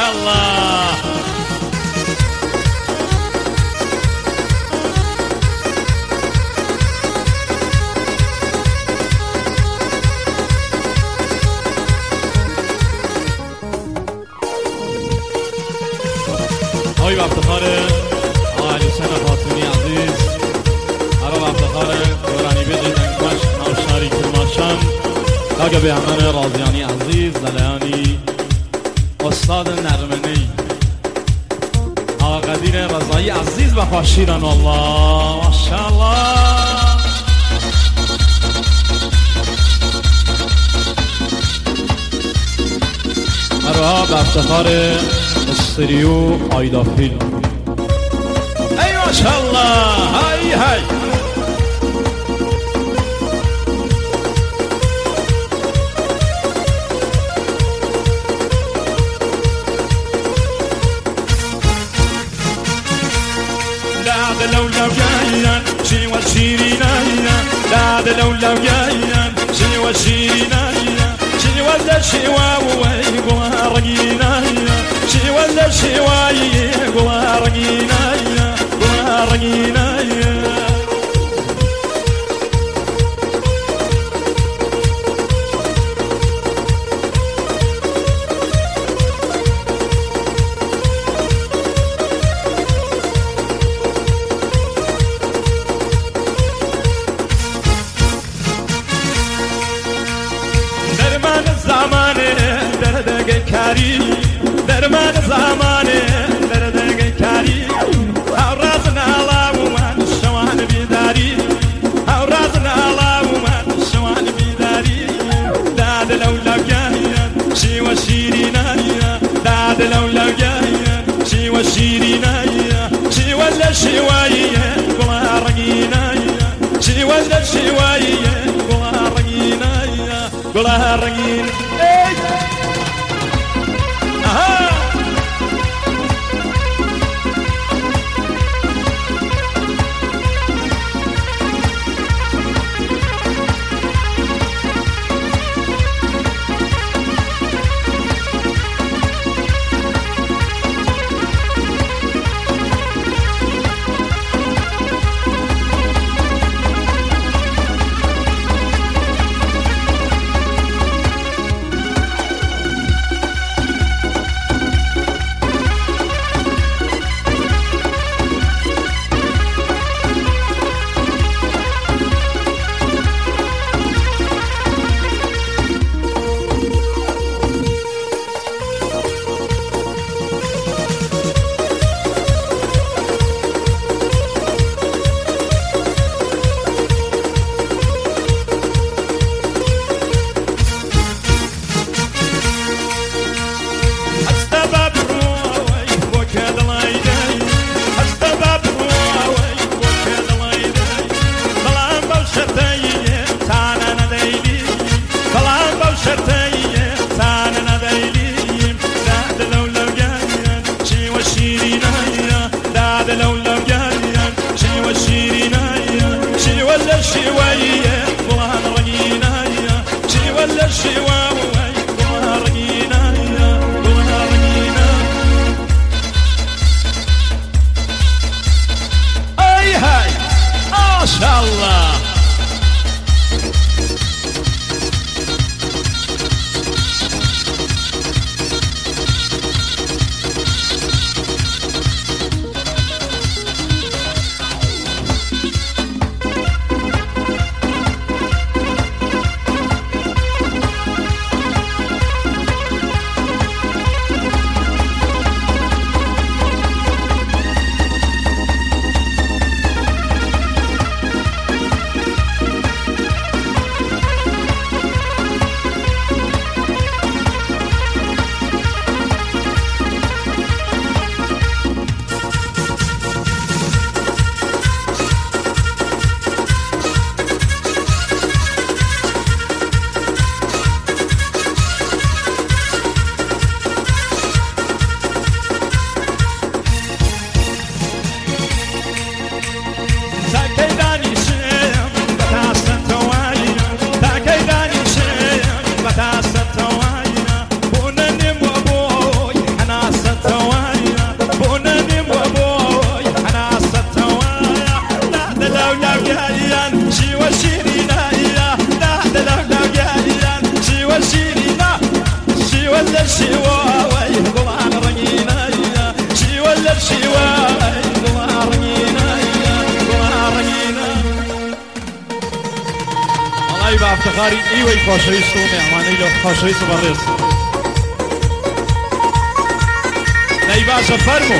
الله. آقای افتخار آقای حسین فاطمی عزیز، عرب افتخار دورانی بجیدن کاش نوشاری کرماشان، کاگه به امان رازیانی عزیز دلیانی، استاد نرمنی آقا قدیر رضایی عزیز و خوشیران الله ماشاءالله. عرب افتخار استریو آیدافیل ای ماشاءالله های های. داد لولو جايان شي وشيرينا داد لولو جايان شي وشيرينا شي ولا شي واوي قوارقينا شي ولا شي واي قوارقينا قوارقينا. درمان زمانه دردگی کاری اوراز نالا و من شوان بیداری اوراز نالا و من شوان بیداری داد لولا جايان شي وشيرينا داد لولا جايان شي وشيرينا شي ولا شوايه قلارقينا شي ولا شوايه قلارقينا قلارقين ولا الشواي قلان رنينا شي ولا الشواي قلان رنينا قلان رنينا الله يبقى افتخاري ايوه خوشوي سومي اماني له خوشوي سبريس لا يبقى فرمو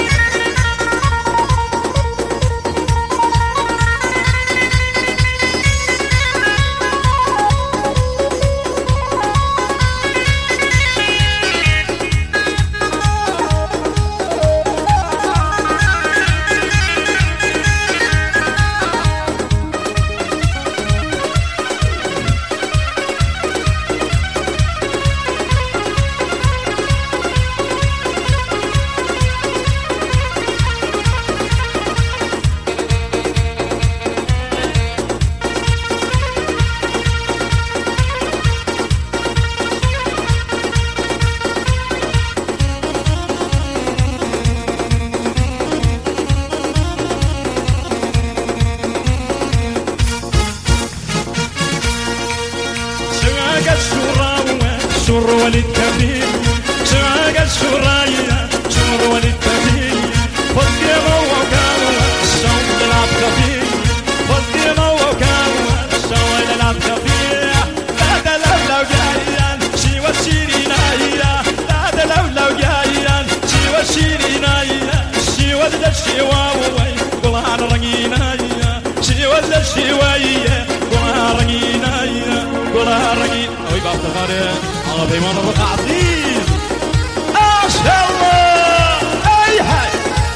شر ولد كبير شاق الشراية شر ولد كبير فضيمة وكاوة الشوم للعب كبير فضيمة وكاوة الشوم للعب كبير لا دلو جايان شي والشيرينايا لا دلو جايان شي والشيرينايا شي ولد الشواوي قلان رنينايا شي ولد الشواية قلان رنينايا قلان رنين اوي باب تغاري بيمان الرقع عزيز ما شاء الله اي حاج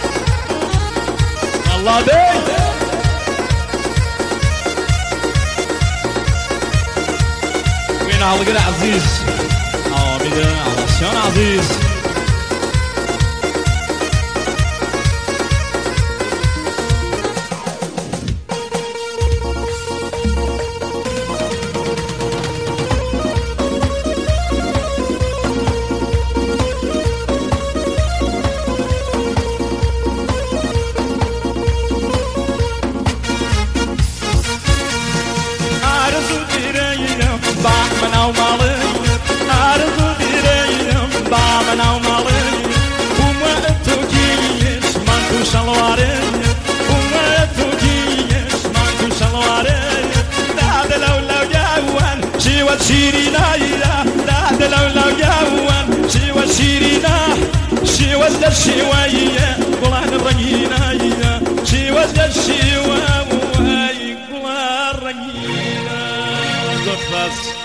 الله بي وين على كده عزيز بيدنا على السيان عزيز بعمنا ومالي أرض ديريم بعمنا ومالي وما توجيش ما شلواري وما توجيش ما شلواري لا لو جوان شي والشيرينا لا لو جوان شي والشيرينا شي ولا الشوايه قلان الرنينا شي ولا الشوايه قلان الرنينا زفاف